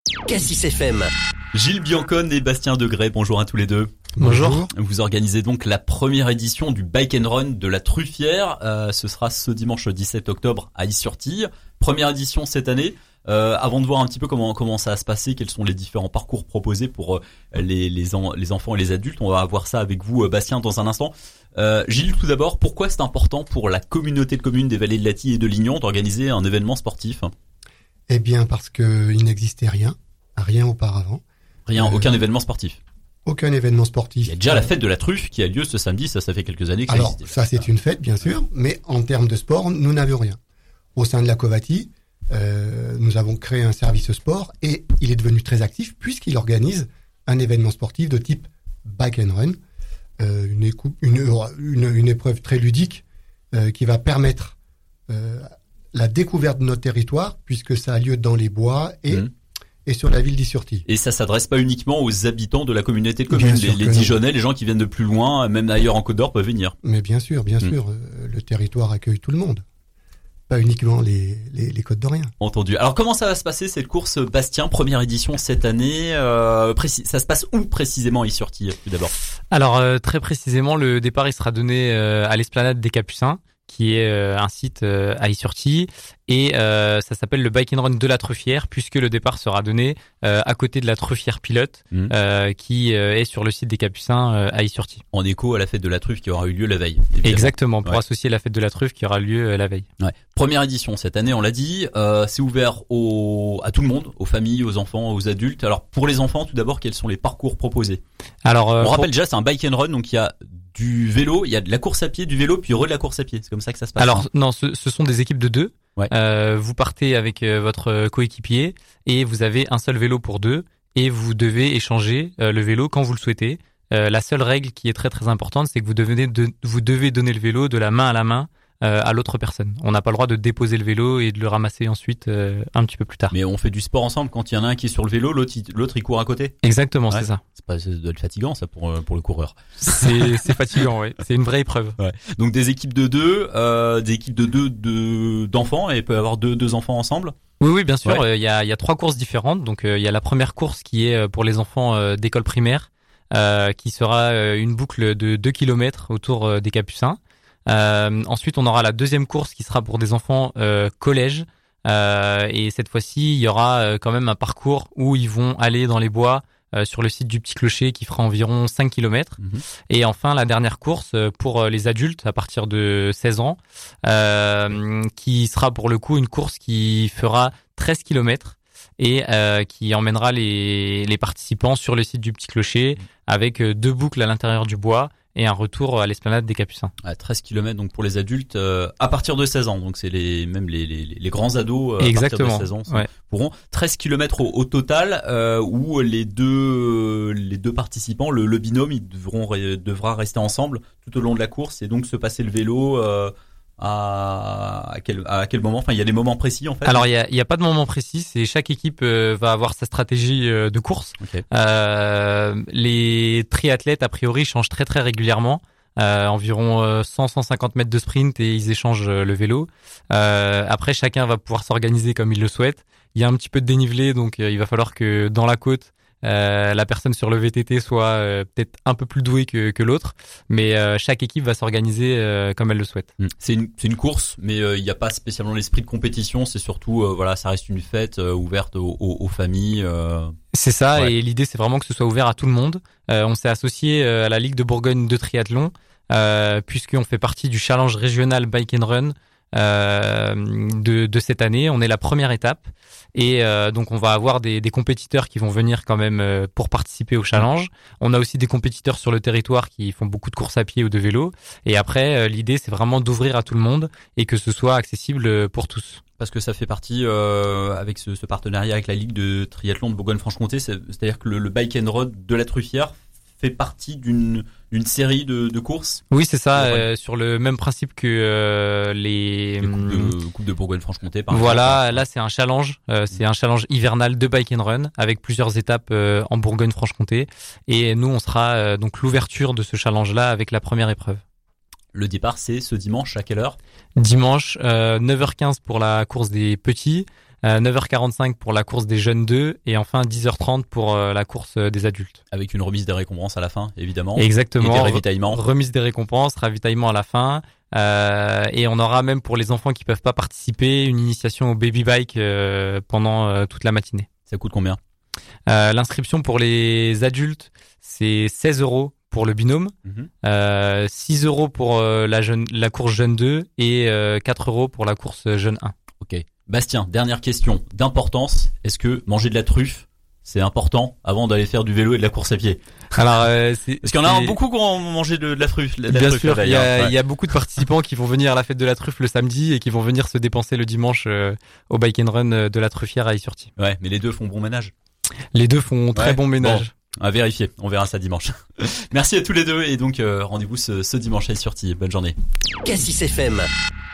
Cassis FM. Gilles Biancone et Bastien Degré, bonjour à tous les deux. Bonjour. Vous organisez donc la première édition du Bike and Run de la Truffière. Ce sera ce dimanche 17 octobre à Is-sur-Tille. Première édition cette année. Avant de voir un petit peu comment ça va se passer, quels sont les différents parcours proposés pour les enfants et les adultes, on va voir ça avec vous, Bastien, dans un instant. Gilles, tout d'abord, pourquoi c'est important pour la communauté de communes des Vallées de l'Athie et de Lignon d'organiser un événement sportif ? Eh bien, parce que il n'existait rien auparavant. Aucun événement sportif. Aucun événement sportif. Il y a déjà la fête de la truffe qui a lieu ce samedi, ça fait quelques années que ça existe. Alors, ça c'est une fête, bien sûr, mais en termes de sport, nous n'avions rien. Au sein de la Covati, nous avons créé un service sport et il est devenu très actif puisqu'il organise un événement sportif de type Bike and Run, une épreuve très ludique qui va permettre la découverte de notre territoire puisque ça a lieu dans les bois et sur la ville d'Is-sur-Tille. Et ça s'adresse pas uniquement aux habitants de la communauté de communes. Les Dijonnais, les gens qui viennent de plus loin, même ailleurs en Côte d'Or, peuvent venir. Mais bien sûr, le territoire accueille tout le monde. Pas uniquement les Côtes d'Oriens. Entendu. Alors comment ça va se passer cette course, Bastien, première édition cette année, ça se passe où précisément à Is-sur-Tille, tout d'abord? Alors très précisément, le départ il sera donné à l'Esplanade des Capucins, qui est un site à Is-sur-Tille, et ça s'appelle le Bike and Run de la Truffière, puisque le départ sera donné à côté de la Truffière pilote, qui est sur le site des Capucins à Is-sur-Tille. En écho à la fête de la truffe qui aura eu lieu la veille. Évidemment. Exactement, pour associer la fête de la truffe qui aura lieu la veille. Ouais. Première édition cette année, on l'a dit, c'est ouvert à tout le monde, aux familles, aux enfants, aux adultes. Alors pour les enfants, tout d'abord, quels sont les parcours proposés? Alors on rappelle déjà, c'est un Bike and Run, donc il y a du vélo, il y a de la course à pied, du vélo, puis de la course à pied. C'est comme ça que ça se passe. Alors non, ce sont des équipes de deux. Ouais. Vous partez avec votre coéquipier et vous avez un seul vélo pour deux et vous devez échanger le vélo quand vous le souhaitez. La seule règle qui est très très importante, c'est que vous devez donner le vélo de la main à la main à l'autre personne. On n'a pas le droit de déposer le vélo et de le ramasser ensuite un petit peu plus tard. Mais on fait du sport ensemble quand il y en a un qui est sur le vélo, l'autre il court à côté. Exactement, ouais. C'est ça. Ça doit être fatigant ça pour le coureur. C'est fatigant, oui. C'est une vraie épreuve. Ouais. Donc des équipes de deux d'enfants, et il peut y avoir deux enfants ensemble. Oui, bien sûr. Ouais. Il y a trois courses différentes. Donc il y a la première course qui est pour les enfants d'école primaire, qui sera une boucle de 2 km autour des Capucins. Ensuite, on aura la deuxième course qui sera pour des enfants collège, et cette fois-ci, il y aura quand même un parcours où ils vont aller dans les bois sur le site du Petit Clocher qui fera environ 5 km. Et enfin, la dernière course pour les adultes à partir de 16 ans, qui sera pour le coup une course qui fera 13 km et qui emmènera les participants sur le site du Petit Clocher avec 2 boucles à l'intérieur du bois et un retour à l'Esplanade des Capucins. 13 km donc pour les adultes à partir de 16 ans. Donc c'est les grands ados à partir de 16 ans pourront 13 km au total, où les deux participants, le binôme, il devra rester ensemble tout au long de la course et donc se passer le vélo à quel moment? Enfin, il y a des moments précis en fait. Alors il y a pas de moment précis, c'est chaque équipe va avoir sa stratégie de course. Okay. Les triathlètes a priori changent très très régulièrement. Environ 100-150 mètres de sprint et ils échangent le vélo. Après chacun va pouvoir s'organiser comme il le souhaite. Il y a un petit peu de dénivelé, donc il va falloir que dans la côte la personne sur le VTT soit peut-être un peu plus douée que l'autre, mais chaque équipe va s'organiser comme elle le souhaite. C'est une course, mais il n'y a pas spécialement l'esprit de compétition, c'est surtout ça reste une fête ouverte aux familles. C'est ça, et l'idée c'est vraiment que ce soit ouvert à tout le monde. On s'est associé à la Ligue de Bourgogne de triathlon, puisqu'on fait partie du challenge régional Bike and Run de cette année. On est la première étape et donc on va avoir des compétiteurs qui vont venir quand même pour participer au challenge. On a aussi des compétiteurs sur le territoire qui font beaucoup de courses à pied ou de vélo, et après l'idée c'est vraiment d'ouvrir à tout le monde et que ce soit accessible pour tous. Parce que ça fait partie avec ce partenariat avec la Ligue de triathlon de Bourgogne-Franche-Comté, c'est-à-dire que le Bike and Run de la Truffière fait partie d'une série de courses. Oui, c'est ça, sur le même principe que les Coupes de Bourgogne-Franche-Comté par exemple. Voilà, là c'est un challenge, c'est un challenge hivernal de Bike and Run avec plusieurs étapes en Bourgogne-Franche-Comté, et nous on sera donc l'ouverture de ce challenge-là avec la première épreuve. Le départ c'est ce dimanche à quelle heure? Dimanche 9h15 pour la course des petits, 9h45 pour la course des jeunes 2 et enfin 10h30 pour la course des adultes. Avec une remise des récompenses à la fin, évidemment. Exactement. Et des ravitaillements. Remise des récompenses, ravitaillement à la fin. Et on aura même pour les enfants qui peuvent pas participer une initiation au baby bike pendant toute la matinée. Ça coûte combien? L'inscription pour les adultes, c'est 16 € pour le binôme, 6 € pour la course jeune 2 et 4 € pour la course jeune 1. Ok. Bastien, dernière question d'importance. Est-ce que manger de la truffe, c'est important avant d'aller faire du vélo et de la course à pied? Alors, parce qu'il y en a beaucoup qui ont mangé de la truffe. Bien sûr, il y a beaucoup de participants qui vont venir à la fête de la truffe le samedi et qui vont venir se dépenser le dimanche au Bike and Run de la Truffière à Issurty. Ouais, mais les deux font bon ménage. Les deux font très bon ménage. Bon, à vérifier, on verra ça dimanche. Merci à tous les deux et donc rendez-vous ce dimanche à Issurty. Bonne journée. Cassis FM.